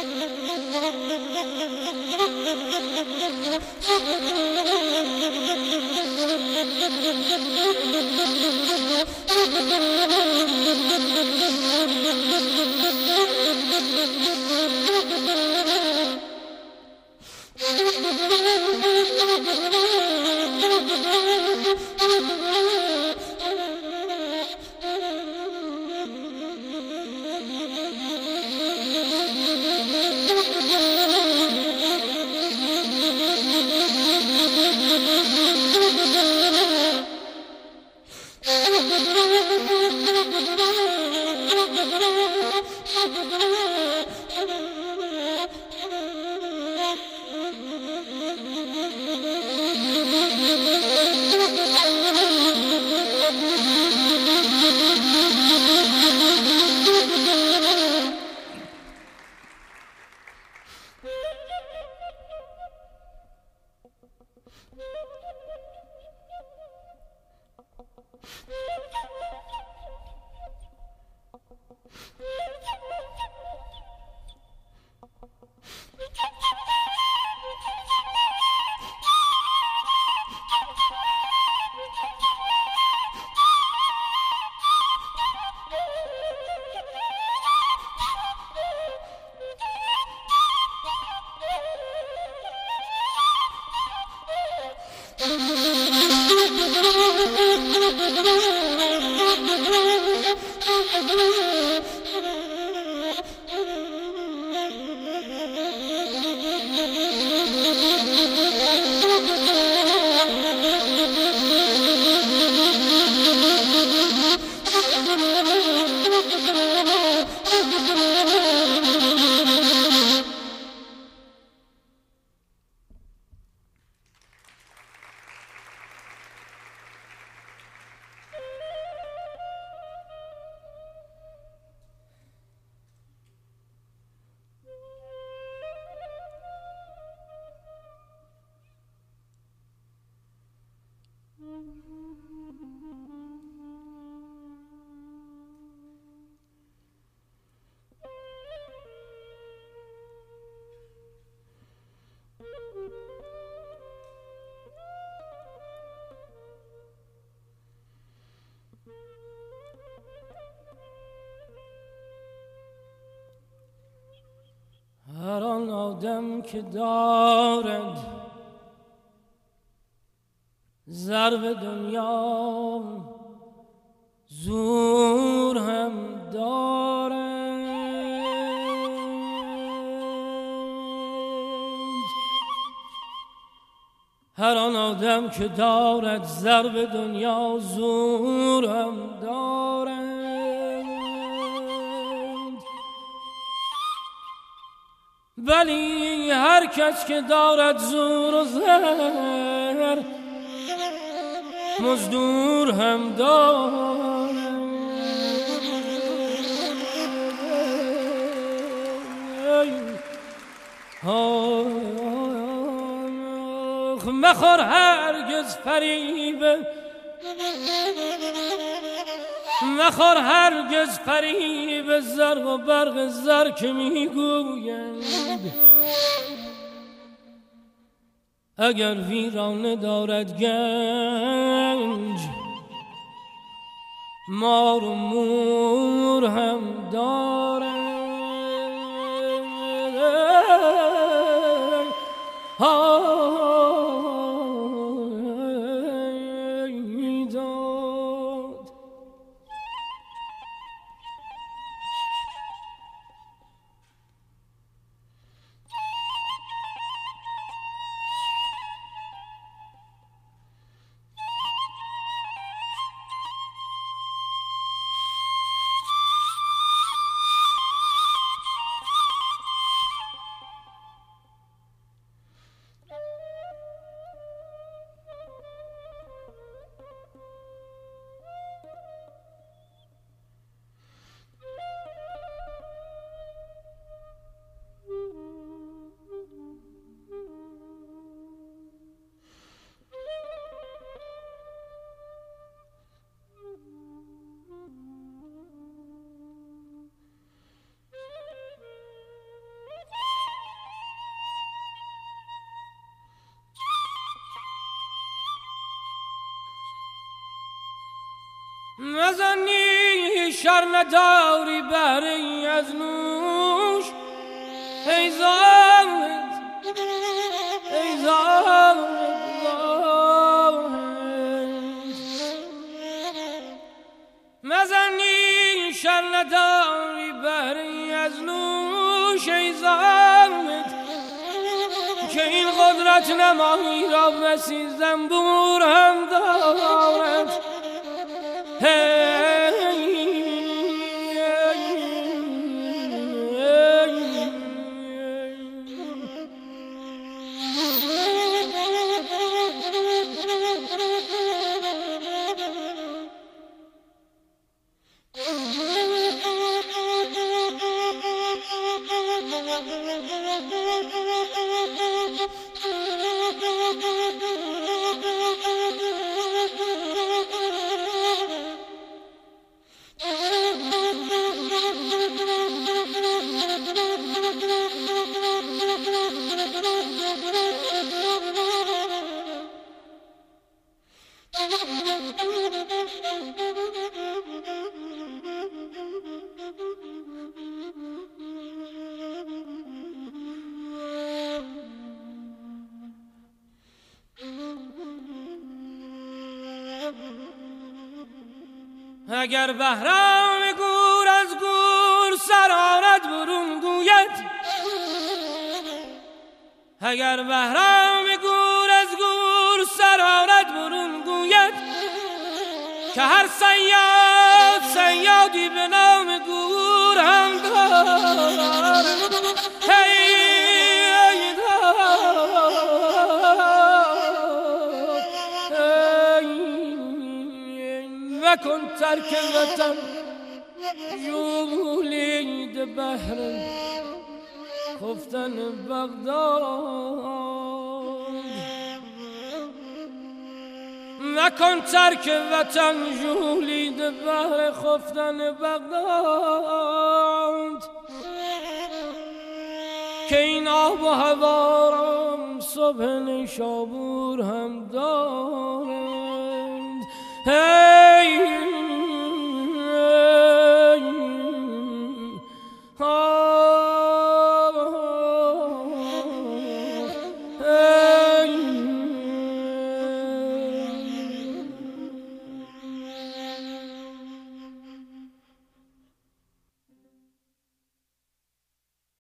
هر آن آدم که دارد ضرب دنیا زور هم دارد. هر آن آدم که دارد ضرب دنیا زور هم دارد. ولی هر کس که دارد زور و زر مزدور هم دارد. مخور هرگز فریب، مخور هرگز فریب زرق و برق زر که میگویند اگر ویرانه دارد گنج مار و مور هم دارد. مزنی شر نداری بهره از نوش ای زاهد ای زاهد مزنی شر نداری بهره از نوش ای زاهد که این قدرت نمایی را بسی زنبور هم دارد اگر بهرام گور از گور سر آرد برون گوید اگر بهرام گور از گور سر آرد برون گوید که هر صیاد صیادی به نام گور هم دارد کن ترک وطن یولید بحر خفتن بغداد مکن ترک وطن یولید بحر خفتن بغداد که این آب و هوا را صبح نیشابور هم دارند